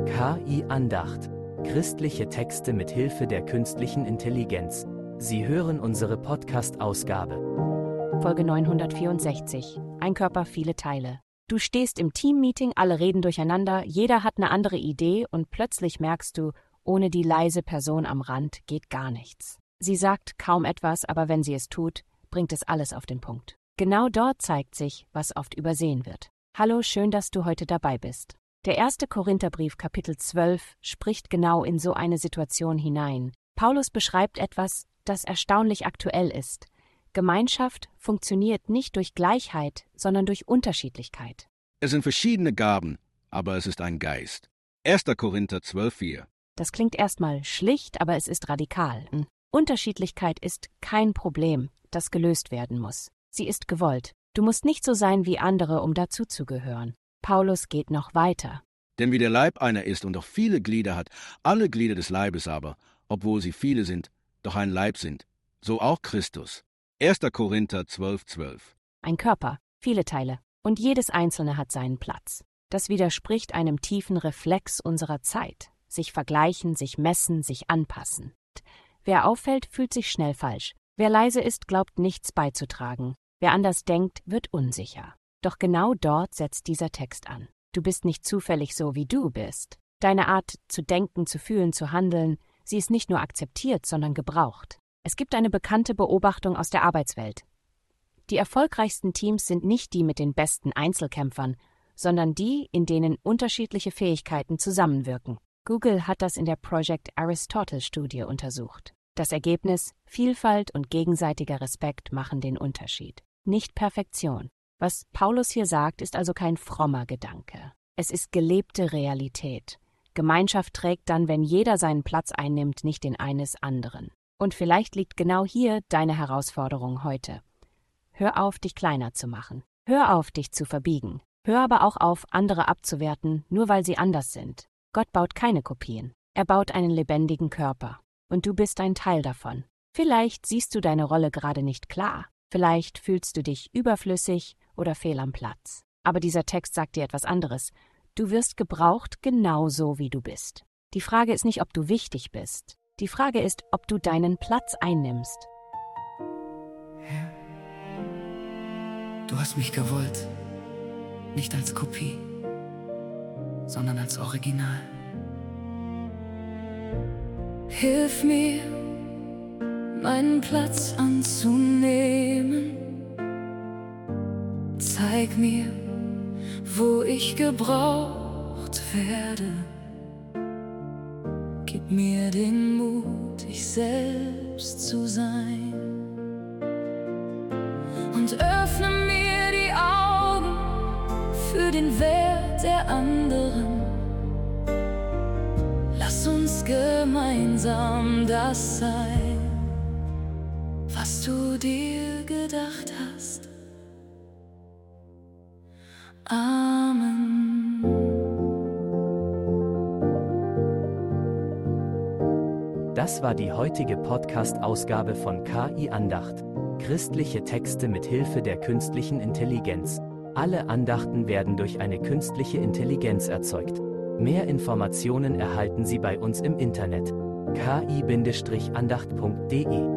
KI Andacht. Christliche Texte mit Hilfe der künstlichen Intelligenz. Sie hören unsere Podcast-Ausgabe. Folge 964. Ein Körper, viele Teile. Du stehst im Teammeeting, alle reden durcheinander, jeder hat eine andere Idee und plötzlich merkst du, ohne die leise Person am Rand geht gar nichts. Sie sagt kaum etwas, aber wenn sie es tut, bringt es alles auf den Punkt. Genau dort zeigt sich, was oft übersehen wird. Hallo, schön, dass du heute dabei bist. Der 1. Korintherbrief, Kapitel 12, spricht genau in so eine Situation hinein. Paulus beschreibt etwas, das erstaunlich aktuell ist. Gemeinschaft funktioniert nicht durch Gleichheit, sondern durch Unterschiedlichkeit. Es sind verschiedene Gaben, aber es ist ein Geist. 1. Korinther 12,4. Das klingt erstmal schlicht, aber es ist radikal. Unterschiedlichkeit ist kein Problem, das gelöst werden muss. Sie ist gewollt. Du musst nicht so sein wie andere, um dazuzugehören. Paulus geht noch weiter. Denn wie der Leib einer ist und auch viele Glieder hat, alle Glieder des Leibes aber, obwohl sie viele sind, doch ein Leib sind, so auch Christus. 1. Korinther 12,12. Ein Körper, viele Teile, und jedes einzelne hat seinen Platz. Das widerspricht einem tiefen Reflex unserer Zeit. Sich vergleichen, sich messen, sich anpassen. Wer auffällt, fühlt sich schnell falsch. Wer leise ist, glaubt nichts beizutragen. Wer anders denkt, wird unsicher. Doch genau dort setzt dieser Text an. Du bist nicht zufällig so, wie du bist. Deine Art zu denken, zu fühlen, zu handeln, sie ist nicht nur akzeptiert, sondern gebraucht. Es gibt eine bekannte Beobachtung aus der Arbeitswelt. Die erfolgreichsten Teams sind nicht die mit den besten Einzelkämpfern, sondern die, in denen unterschiedliche Fähigkeiten zusammenwirken. Google hat das in der Project Aristotle-Studie untersucht. Das Ergebnis: Vielfalt und gegenseitiger Respekt machen den Unterschied. Nicht Perfektion. Was Paulus hier sagt, ist also kein frommer Gedanke. Es ist gelebte Realität. Gemeinschaft trägt dann, wenn jeder seinen Platz einnimmt, nicht den eines anderen. Und vielleicht liegt genau hier deine Herausforderung heute. Hör auf, dich kleiner zu machen. Hör auf, dich zu verbiegen. Hör aber auch auf, andere abzuwerten, nur weil sie anders sind. Gott baut keine Kopien. Er baut einen lebendigen Körper. Und du bist ein Teil davon. Vielleicht siehst du deine Rolle gerade nicht klar. Vielleicht fühlst du dich überflüssig oder fehl am Platz. Aber dieser Text sagt dir etwas anderes. Du wirst gebraucht genauso, wie du bist. Die Frage ist nicht, ob du wichtig bist. Die Frage ist, ob du deinen Platz einnimmst. Herr, du hast mich gewollt, nicht als Kopie, sondern als Original. Hilf mir, meinen Platz anzunehmen. Zeig mir, wo ich gebraucht werde. Gib mir den Mut, ich selbst zu sein. Und öffne mir die Augen für den Wert der anderen. Lass uns gemeinsam das sein, was du dir gedacht hast. Amen. Das war die heutige Podcast-Ausgabe von KI Andacht. Christliche Texte mit Hilfe der künstlichen Intelligenz. Alle Andachten werden durch eine künstliche Intelligenz erzeugt. Mehr Informationen erhalten Sie bei uns im Internet: ki-andacht.de